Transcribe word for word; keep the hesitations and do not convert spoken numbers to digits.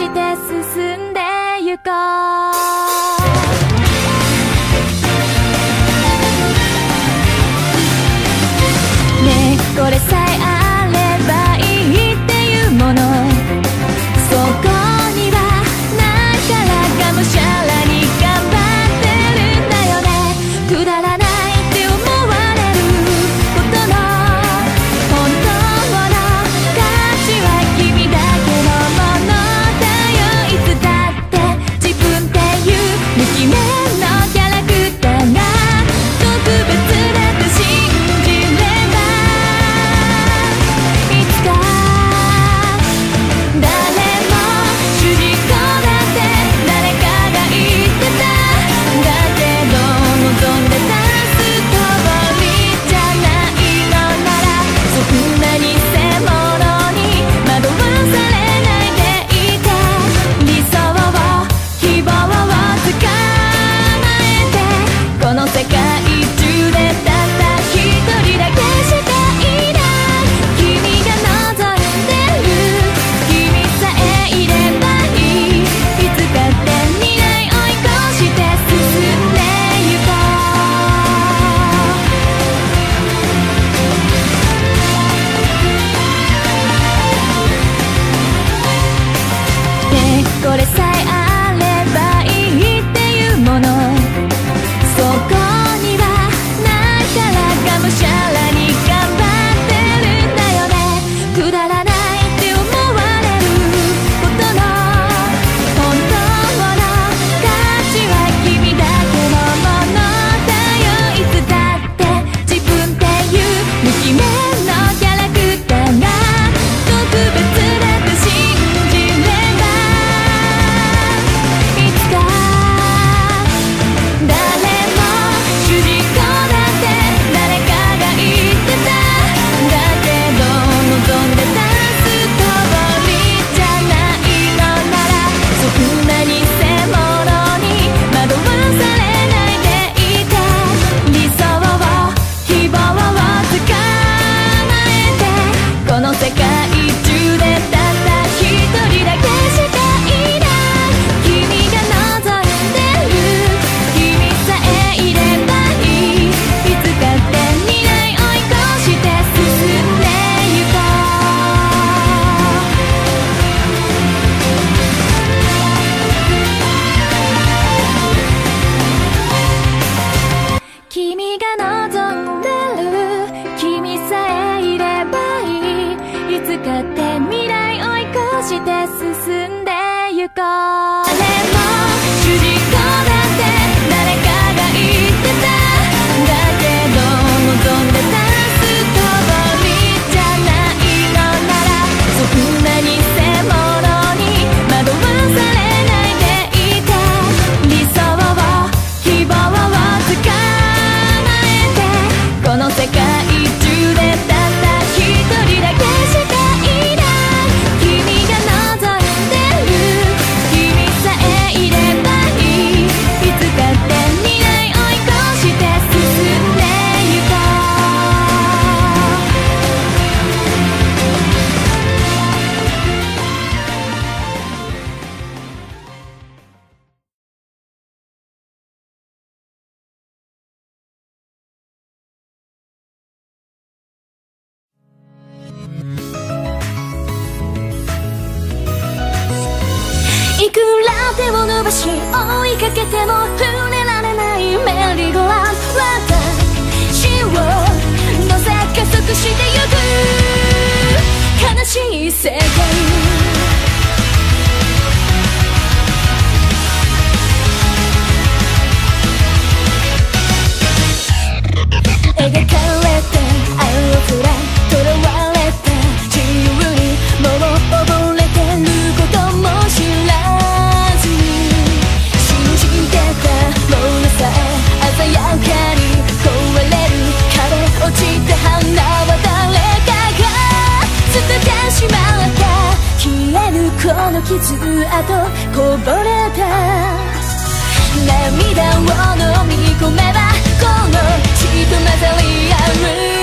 して進んでゆこう。ねえこれさえあればいいっていうもの、そこにはないからがむしゃらに頑張ってるんだよね。くだらないって思われることの本当の価値は君だけのものだよ。いつだって自分っていう無記名のキャラクターが特別だと信じれば、いつか誰も主人公だって誰かが言ってた。だけど望んでたストーリーじゃないのなら、そんなに偽物に惑わされないでいて、理想を希望を捕まえて、この世界中でたった一人だけしかいない君が望んでる君さえいればいい。いつかって未来追い越して進んでゆこう。ねえこれさえあればいいっていうもの、そこにはないからがむしゃらに頑張ってるんだよね。くだらないって思われることの本当の価値は君だけのものだよ。いつだって自分っていう無記名のキャラクターが特別だと信じれば、いつか誰も主人公だって誰かが言ってた。だけど望んでたストーリーじゃないのなら、そんなに偽物に惑わされないでいて、理想を希望を捕まえて、この世界中でたった一人だけしかいない君が望んでる君さえいればいい。いつかって未来追い越して進んでゆこう。君が望んでる君さえいればいい。いつかって未来追い越して進んでゆこう。誰も主人公だって誰かが言ってた。だけど望んでたストーリーじゃないのなら、そんなに偽物に惑わされないでいて、理想を希望を捕まえて、この世界中でたった一人だけしかいない君が望んでる君さえいればいい。いつかって未来追い越して進んでゆこう。いくら手を伸ばし追いかけても触れられないメリーゴーラウンド、私を乗せ加速してゆく悲しい世界。描かれた青空、囚われた自由にもう溺れてることも知らずに、信じてたものさえ鮮やかに壊れる。枯れ落ちた花は誰かが捨ててしまった。消えるこの傷跡、こぼれた涙を飲み込めばこの血と混ざり合う